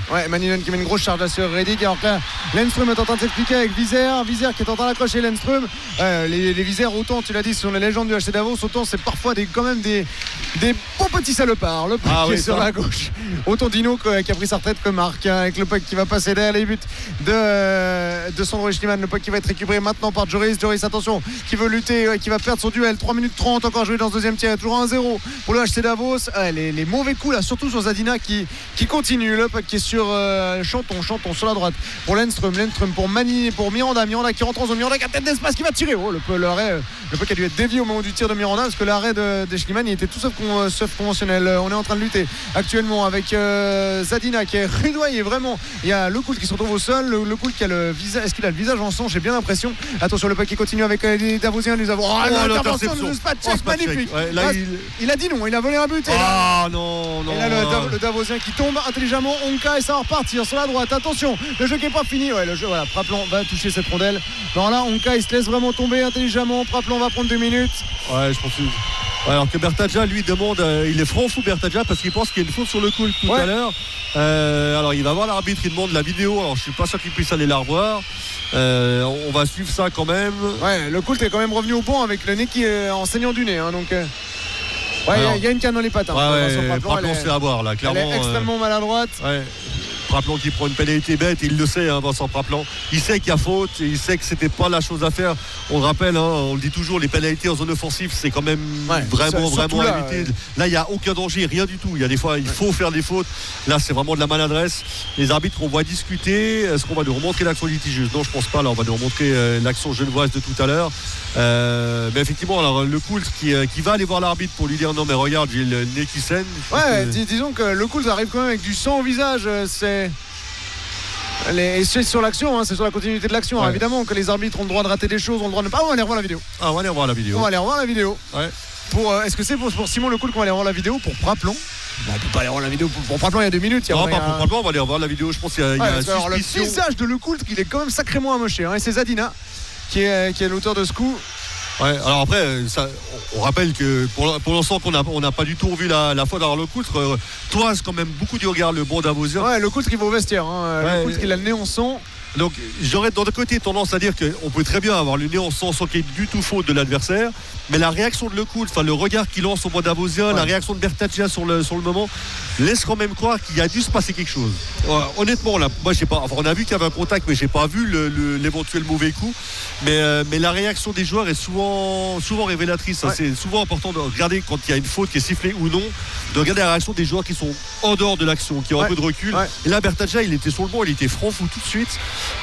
Manilon qui met une grosse charge là sur Reddick. Alors que là, Lennström est en train de s'expliquer avec Vizère qui est en train d'accrocher Lennström. Les Vizère, autant tu l'as dit, ce sont les légendes du HC Davos, autant c'est parfois quand même des bons petits salopards. Le puck qui est sur la gauche. Autant Dino qui a pris sa retraite que Marc, avec le puck qui va passer derrière les buts de Sandro Schliemann. Le puck qui va être récupéré maintenant par Joris. Joris, attention, qui veut lutter, qui va perdre son duel. 3 minutes 30 encore joué dans ce deuxième tiers. Toujours 1-0 pour le HC Davos. Les mauvais coups là, surtout sur Zadina qui continue. Le puck qui est sur Chanton sur la droite pour Lennström pour Mani, pour Miranda qui rentre en zone. Miranda qui a tête d'espace qui va tirer. Le puck a dû être dévié au moment du tir de Miranda parce que l'arrêt de Schliemann il était tout sauf conventionnel. On est en train de lutter actuellement avec Zadina qui est rudoyé vraiment. Il y a Le Coult qui se retrouve au sol. Le Coult qui a le visage. Est-ce qu'il a le visage en sang? J'ai bien l'impression. Attention, le puck qui continue avec les Davosiens. Nous avons l'intervention de Spacek, magnifique. Là, il a dit non, il a volé un but. Non. Et là, le Davosien qui tombe intelligemment. Onka et ça va repartir sur la droite. Attention, le jeu qui n'est pas fini. Le jeu, voilà, Praplan va toucher cette rondelle. Alors là, Onka il se laisse vraiment tomber intelligemment. Praplan va prendre 2 minutes. Ouais, je pense que. Alors que Bertadja lui demande, il est franc fou Bertadja parce qu'il pense qu'il y a une faute sur le coup tout à l'heure. Alors il va voir l'arbitre, il demande la vidéo. Alors je suis pas sûr qu'il puisse aller la revoir. On va suivre ça quand même. Ouais, le Coult est quand même revenu au pont avec le nez qui est en saignant du nez. Donc il y a une canne dans les pattes. Praplan se fait avoir là, clairement. Elle est extrêmement maladroite. Ouais. Praplan qui prend une pénalité bête, il le sait, Vincent Praplan. Il sait qu'il y a faute, il sait que c'était pas la chose à faire. On le rappelle, on le dit toujours, les pénalités en zone offensive, c'est quand même vraiment à éviter. Là, il n'y a aucun danger, rien du tout. Il y a des fois, il faut faire des fautes. Là, c'est vraiment de la maladresse. Les arbitres, on va discuter. Est-ce qu'on va nous remontrer l'action litigieuse? Non, je pense pas. Là, on va nous remontrer l'action genevoise de tout à l'heure. Mais effectivement, alors le Coult qui va aller voir l'arbitre pour lui dire non, mais regarde, j'ai le nez qui saigne. Disons que le Coult arrive quand même avec du sang au visage. C'est sur l'action, c'est sur la continuité de l'action. Alors, évidemment que les arbitres ont le droit de rater des choses, ont le droit de ne pas. On va aller revoir la vidéo. On va aller revoir la vidéo. Ouais. Est-ce que c'est pour Simon Le Coult qu'on va aller revoir la vidéo? Pour Praplan? On peut pas aller revoir la vidéo pour Praplan, il y a 2 minutes. Non, pas pour Praplan, on va aller revoir la vidéo. Je pense qu'il y a une suspicion. Le visage de Le Coult, il est quand même sacrément amoché. Et c'est Zadina qui est l'auteur de ce coup. Ouais, alors après, on rappelle que pour l'instant on n'a pas du tout revu la faute. Alors le Coult toise quand même beaucoup du regard le bon Davosien. Ouais, le Coult qui va au vestiaire. Le Coult qui a le nez en sang. Donc j'aurais d'un côté tendance à dire qu'on peut très bien avoir le nez en sang sans qu'il y ait du tout faute de l'adversaire, mais la réaction de Le Coult, le regard qu'il lance au bon Davosien, la réaction de Bertadja sur le moment laisse quand même croire qu'il y a dû se passer quelque chose. Honnêtement là, moi je sais pas, on a vu qu'il y avait un contact, mais j'ai pas vu l'éventuel mauvais coup. Mais la réaction des joueurs est souvent révélatrice. C'est souvent important de regarder quand il y a une faute qui est sifflée ou non, de regarder la réaction des joueurs qui sont en dehors de l'action, qui ont un peu de recul. Et là Bertadja il était sur le banc, il était franc fou tout de suite.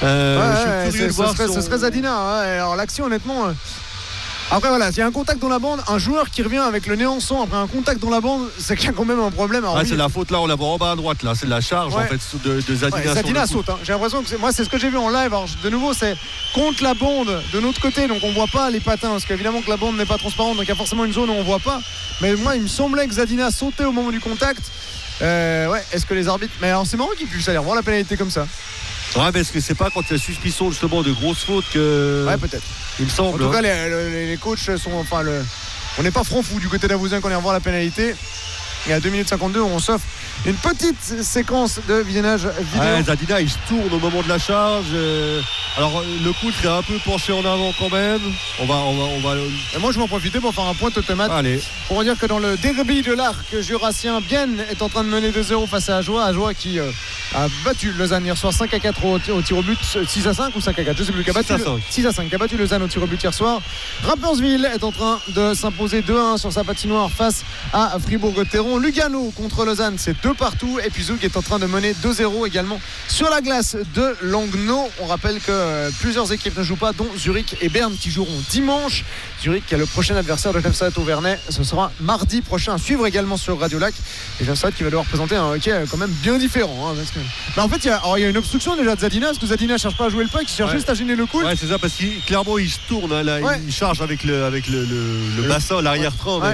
Je suis curieux de voir ce serait Zadina. Alors l'action honnêtement. Après voilà, s'il y a un contact dans la bande, un joueur qui revient avec le nez en sang après un contact dans la bande, c'est qu'il y a quand même un problème. Alors, c'est la faute là, on la voit en bas à droite là, c'est la charge en fait de Zadina. Zadina saute. J'ai l'impression que moi c'est ce que j'ai vu en live. Alors de nouveau c'est contre la bande de notre côté, donc on voit pas les patins parce qu'évidemment que la bande n'est pas transparente, donc il y a forcément une zone où on voit pas. Mais moi il me semblait que Zadina sautait au moment du contact. Est-ce que les arbitres. Mais alors c'est marrant qu'ils puissent aller voir la pénalité comme ça. Ouais, parce que c'est pas quand il y a suspicion justement de grosses fautes que. Ouais, peut-être. Il me semble. En tout cas, les coachs sont. On n'est pas franc fou du côté d'Avouzien quand on est revoir la pénalité. Et à 2 minutes 52, on s'offre une petite séquence de visionnage vidéo. Zadina il se tourne au moment de la charge. Alors le Coult est un peu penché en avant quand même. On va. Et moi je vais en profiter pour faire un point automate. Allez. Pour dire que dans le derby de l'Arc jurassien, Bienne est en train de mener 2-0 face à Ajoie. Ajoie qui a battu Lausanne hier soir 5-4 au tir au but, 6-5 ou 5-4, je sais plus, qui a battu 6-5, qui a battu Lausanne au tir au but hier soir. Rapperswil est en train de s'imposer 2-1 sur sa patinoire face à Fribourg-Gotteron. Lugano contre Lausanne, c'est 2-2. Et puis Zug est en train de mener 2-0 également sur la glace de Langnau. On rappelle que plusieurs équipes ne jouent pas, dont Zurich et Berne qui joueront dimanche. Zurich qui est le prochain adversaire de Jefferson Auvernais. Ce sera mardi prochain, à suivre également sur Radio Lac. Et Jefferson qui va devoir présenter un hockey quand même bien différent. Parce que... Mais en fait, il y a une obstruction déjà de Zadina, parce que Zadina ne cherche pas à jouer le puck, il cherche juste à gêner le coup. Ouais, c'est ça, parce qu'il clairement il se tourne, là, il charge avec le bassin, l'arrière-train même.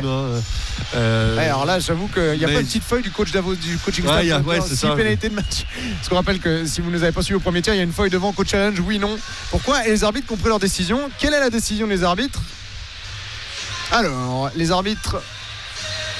Alors là, j'avoue qu'il n'y a pas une petite feuille du coach Davos, du coaching staff. C'est ça. Pénalité de match. Parce qu'on rappelle que si vous ne nous avez pas suivi au premier tir, il y a une feuille devant coach challenge, oui, non. Pourquoi? Et les arbitres qui ont pris leur décision. Quelle est la décision des arbitres? Alors, les arbitres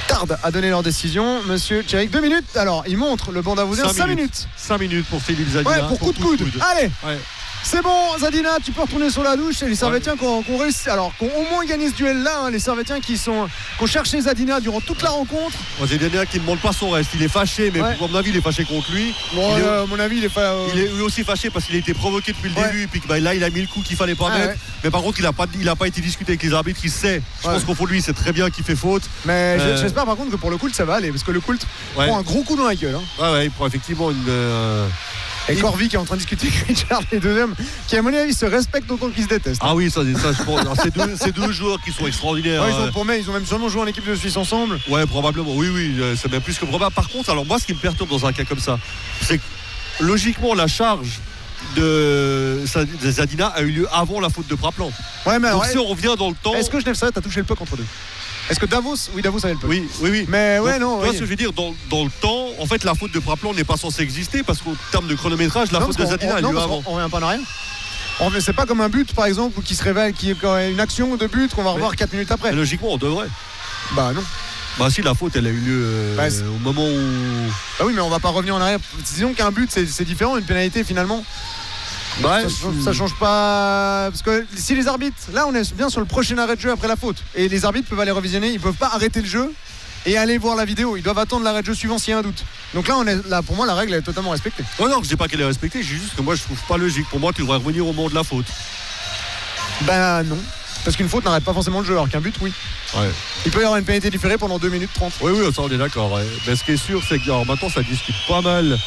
tardent à donner leur décision. Monsieur Tchéric, 2 minutes. Alors, il montre le banc d'Avouzien, 5 minutes. 5 minutes pour Philippe Zadina. Ouais, pour coup de coude. Allez. Ouais. C'est bon, Zadina, tu peux retourner sur la douche. Et les Servétiens qu'on réussit, alors qu'on au moins gagné ce duel-là, hein, les Servétiens qui ont cherché Zadina durant toute la rencontre. Zadina qui ne demande pas son reste, il est fâché, mais à mon avis, il est fâché contre lui. Bon, à mon avis, il est lui aussi fâché parce qu'il a été provoqué depuis le début, et puis là, il a mis le coup qu'il fallait pas mettre. Ouais. Mais par contre, il n'a pas été discuté avec les arbitres, il sait. Je pense qu'au fond de lui, c'est très bien qu'il fait faute. Mais j'espère par contre que pour le Coult, ça va aller, parce que le Coult prend un gros coup dans la gueule. Hein. Ouais, il prend effectivement une. Et Corvi qui est en train de discuter avec Richard, les deux hommes, qui à mon avis se respectent autant qu'ils se détestent. Ah oui, ça je pense. Ces deux joueurs qui sont extraordinaires. Ouais, ils ont même sûrement joué en équipe de Suisse ensemble. Ouais, probablement. Oui, c'est même plus que probable. Par contre, alors moi, ce qui me perturbe dans un cas comme ça, c'est que logiquement, la charge de Zadina a eu lieu avant la faute de Praplan. Ouais, mais donc si on revient dans le temps. Est-ce que Genève Servette a touché le puck entre deux? Est-ce que Davos avait le puck? Oui. Mais ouais, non. Tu vois ce que je veux dire, dans le temps, en fait, la faute de Praplan n'est pas censée exister parce qu'au terme de chronométrage, la faute de Zadina a lieu avant. On revient pas en arrière. C'est pas comme un but, par exemple, qui se révèle, qui est une action de but qu'on va revoir 4 minutes après. Mais logiquement, on devrait. Bah non. Bah si, la faute, elle a eu lieu au moment où. Bah oui, mais on va pas revenir en arrière. Disons qu'un but, c'est différent, une pénalité finalement. Ouais, ça change pas, parce que si les arbitres, là on est bien sur le prochain arrêt de jeu après la faute, et les arbitres peuvent aller revisionner, ils peuvent pas arrêter le jeu et aller voir la vidéo, ils doivent attendre l'arrêt de jeu suivant s'il y a un doute. Donc là pour moi la règle est totalement respectée. Non, je dis pas qu'elle est respectée, je dis juste que moi je trouve pas logique. Pour moi tu devrais revenir au moment de la faute. Ben non, parce qu'une faute n'arrête pas forcément le jeu, alors qu'un but oui. Ouais. Il peut y avoir une pénalité différée pendant 2 minutes 30. Oui, ça on est d'accord. Ouais. Mais ce qui est sûr c'est que maintenant ça discute pas mal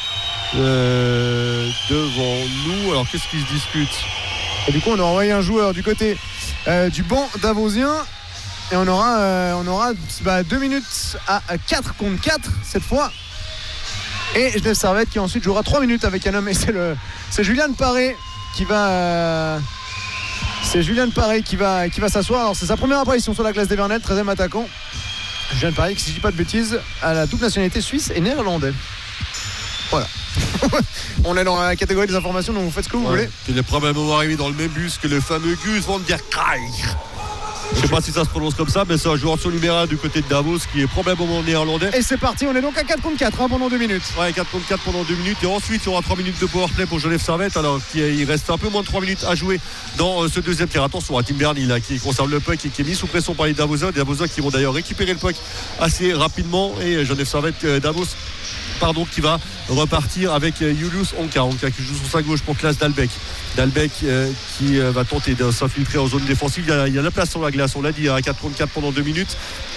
devant nous. Alors qu'est-ce qui se discute? Et du coup on a envoyé un joueur du côté du banc d'Avouzien, et on aura 2 minutes à 4 contre 4 cette fois, et Genève Servette qui ensuite jouera 3 minutes avec un homme, et c'est Julien Paré qui va s'asseoir. Alors c'est sa première apparition sur la glace des Vernettes, 13e attaquant. Julien Paré qui, si je dis pas de bêtises, a la double nationalité suisse et néerlandais. Voilà. On est dans la catégorie des informations, donc vous faites ce que vous voulez. Il est probablement arrivé dans le même bus que le fameux Gus van der Kraai. Je sais pas si ça se prononce comme ça, mais c'est un joueur sur numéro 1 du côté de Davos qui est probablement néerlandais. Et c'est parti, on est donc à 4 contre 4 pendant 2 minutes. Ouais, 4 contre 4 pendant 2 minutes. Et ensuite, il y aura 3 minutes de powerplay pour Genève Servette. Alors il reste un peu moins de 3 minutes à jouer dans ce deuxième tir. Attention à Tim Bernie là, qui conserve le puck et qui est mis sous pression par les Davosiens. Des Davosiens qui vont d'ailleurs récupérer le puck assez rapidement. Et Genève Servette, Davos qui va repartir avec Julius Onka qui joue sur sa gauche pour Klaas Dalbec qui va tenter de s'infiltrer en zone défensive. Il y a la place sur la glace, on l'a dit, à 4 contre 4 pendant 2 minutes.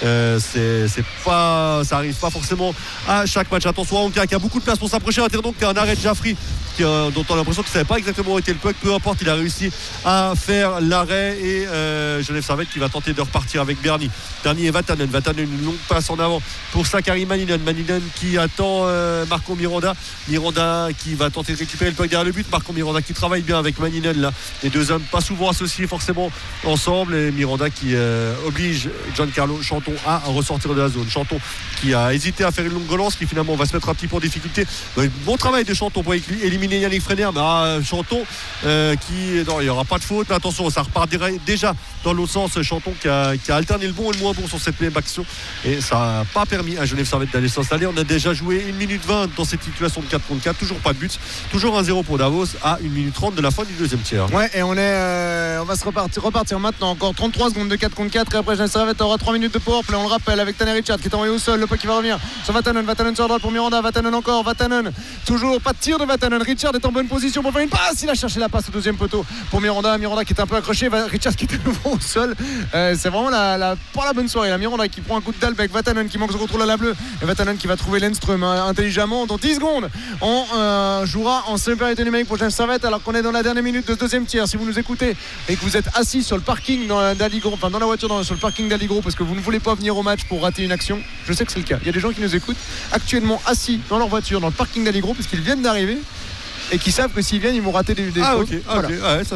Ça arrive pas forcément à chaque match. Attention à Onka qui a beaucoup de place pour s'approcher à donc un arrêt de Jaffry dont on a l'impression qu'il ne savait pas exactement où était le puck. Peu importe, il a réussi à faire l'arrêt, et Genève Servette qui va tenter de repartir avec Bernie et Vatanen, une longue passe en avant pour Sakari Maninen qui attend Marco Miranda qui va tenter de récupérer le puck derrière le but. Marco Miranda qui travaille bien avec Maninen là, les deux hommes pas souvent associés forcément ensemble, et Miranda qui oblige Giancarlo Chanton à ressortir de la zone. Chanton qui a hésité à faire une longue relance, qui finalement va se mettre un petit peu en difficulté. Bon travail de Chanton pour éliminer Yannick Freiner, mais Chanton il n'y aura pas de faute, mais attention, ça repart déjà dans l'autre sens. Chanton qui a alterné le bon et le moins bon sur cette même action, et ça n'a pas permis à Genève Servette d'aller s'installer. On a déjà joué 1 minute 20 dans cette situation de 4 contre 4, toujours pas de but, toujours 1-0 pour Davos à 1 minute 30 de la fin du deuxième tiers. Ouais, et on va se repartir maintenant, encore 33 secondes de 4 contre 4, et après Genève Servette aura 3 minutes de powerplay, on le rappelle, avec Tanner Richard qui est envoyé au sol, le puck qui va revenir sur Vatanen sur droite pour Miranda, Vatanen encore, toujours pas de tir de Vatanen. Richard est en bonne position pour faire une passe, il a cherché la passe au deuxième poteau pour Miranda qui est un peu accroché, Richard qui est de nouveau au sol. C'est vraiment pour la bonne soirée, la Miranda qui prend un coup de Dalbec, Vatanen qui manque son contrôle à la bleue, et Vatanen qui va trouver Lindström intelligemment. Dans 10 secondes on jouera en supériorité numérique pour Genève Servette, alors qu'on est dans la dernière minute de ce deuxième tiers. Si vous nous écoutez et que vous êtes assis sur le parking dans la voiture sur le parking d'Aligro parce que vous ne voulez pas venir au match pour rater une action, je sais que c'est le cas, il y a des gens qui nous écoutent actuellement assis dans leur voiture dans le parking d'Aligro parce qu'ils viennent d'arriver et qui savent que s'ils viennent ils vont rater des fautes. Ok, ça se tient.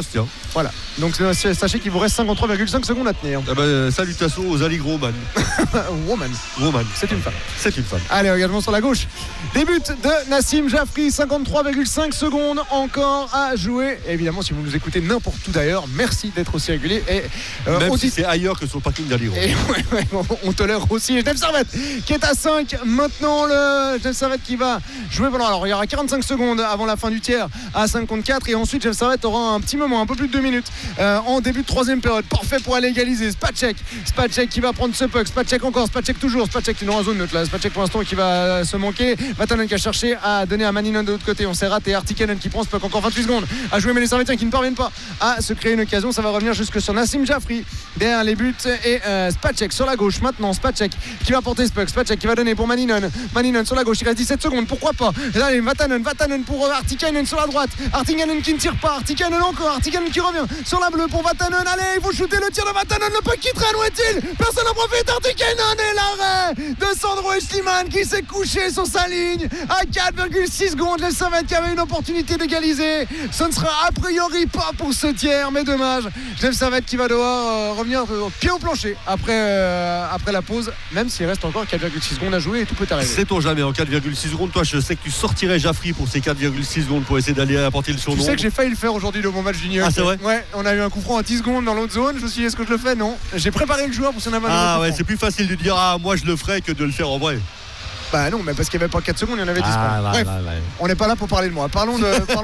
Voilà. Donc sachez qu'il vous reste 53,5 secondes à tenir. Salutations aux Ali Roman. Woman. C'est une femme. C'est une femme. Allez, engagement sur la gauche. Début de Nassim Jaffry, 53,5 secondes encore à jouer. Et évidemment, si vous nous écoutez n'importe où d'ailleurs, merci d'être aussi régulier. Et, même si c'est ailleurs que sur le parking d'Ali Roman. On tolère aussi Genève Servette qui est à 5. Maintenant, le Genève Servette qui va jouer. Alors, il y aura 45 secondes avant la fin du tiers à 5 contre 4. Et ensuite, Genève Servette aura un petit moment, un peu plus de 2 minutes en début de troisième période. Parfait pour aller égaliser. Spacek qui va prendre ce puck. Spacek encore. Spacek toujours. Spacek qui est dans la zone neutre là. Spacek pour l'instant qui va se manquer. Vatanen qui a cherché à donner à Maninen de l'autre côté. On s'est raté. Artikainen qui prend ce puck. Encore 28 secondes à jouer. Mais les Servettiens qui ne parviennent pas à se créer une occasion. Ça va revenir jusque sur Nassim Jaffry derrière les buts. Et Spacek sur la gauche. Maintenant Spacek qui va porter ce puck. Spacek qui va donner pour Maninen sur la gauche. Il reste 17 secondes. Pourquoi pas. Allez, Vatanen pour Artikainen sur la droite. Artikainen qui ne tire pas. Artikainen encore. Artikainen qui revient sur la bleue pour Vatanen. Allez, il faut shooter le tir de Vatanen. Le puck qui traîne. Où est-il? Personne n'en profite. Artikainen et l'arrêt de Sandro Schliemann qui s'est couché sur sa ligne à 4,6 secondes. Les Servette qui avait une opportunité d'égaliser. Ce ne sera a priori pas pour ce tiers, mais dommage. Les Servette qui va devoir revenir pied au plancher après la pause, même s'il reste encore 4,6 secondes à jouer et tout peut arriver. Sait-on jamais en 4,6 secondes. Toi, je sais que tu sortirais Jaffry pour ces 4,6 secondes pour essayer d'aller apporter le surnom. Tu sais que j'ai failli le faire aujourd'hui dans mon match junior. Ah, c'est vrai? Ouais, on a eu un coup franc à 10 secondes dans l'autre zone. Je me suis dit, est-ce que je le fais? Non. J'ai préparé le joueur pour son avantage. Ah ouais, c'est plus facile de dire moi je le ferai que de le faire en vrai. Bah non, mais parce qu'il n'y avait pas 4 secondes, il y en avait 10 secondes. Bref, on n'est pas là pour parler de moi. Parlons du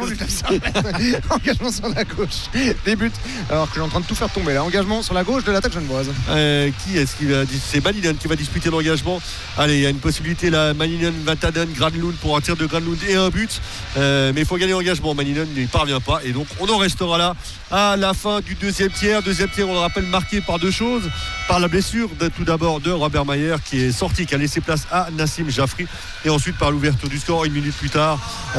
engagement sur la gauche. Des buts, alors que je suis en train de tout faire tomber là. Engagement sur la gauche de l'attaque genevoise. Qui est-ce qui va C'est Maninen qui va disputer l'engagement. Allez, il y a une possibilité là. Maninen, Vatanen, Granlund pour un tir de Granlund et un but. Mais il faut gagner l'engagement. Maninen n'y parvient pas. Et donc on en restera là à la fin du deuxième tiers. Deuxième tiers, on le rappelle, marqué par deux choses. Par la blessure tout d'abord de Robert Mayer qui est sorti, qui a laissé place à Nassim Jaffry, et ensuite par l'ouverture du score une minute plus tard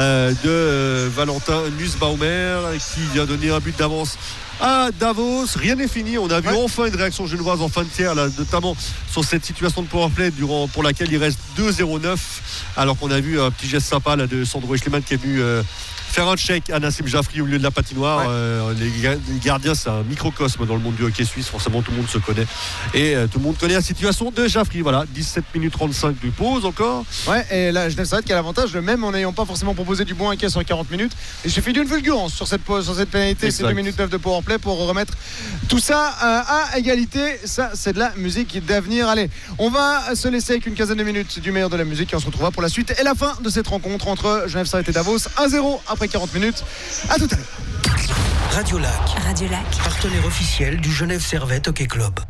de Valentin Nussbaumer qui vient donner un but d'avance à Davos. Rien n'est fini. On a vu enfin une réaction genevoise en fin de tiers là, notamment sur cette situation de powerplay pour laquelle il reste 2-0-9, alors qu'on a vu un petit geste sympa là, de Sandro Schliemann qui est venu faire un check à Nassim Jaffry au milieu de la patinoire. Les gardiens, c'est un microcosme dans le monde du hockey suisse. Forcément, tout le monde se connaît. Et tout le monde connaît la situation de Jaffry. Voilà, 17 minutes 35 de pause encore. Ouais, et là, Genève Servette qui a l'avantage, même en n'ayant pas forcément proposé du bon hockey sur 40 minutes. Et j'ai fait d'une fulgurance sur cette pause, sur cette pénalité. C'est 2 minutes 9 de powerplay pour remettre tout ça à égalité. Ça, c'est de la musique d'avenir. Allez, on va se laisser avec une quinzaine de minutes du meilleur de la musique et on se retrouvera pour la suite et la fin de cette rencontre entre Genève Servette et Davos. 1-0 après 40 minutes. À tout à l'heure. Radio Lac, partenaire officiel du Genève Servette Hockey Club.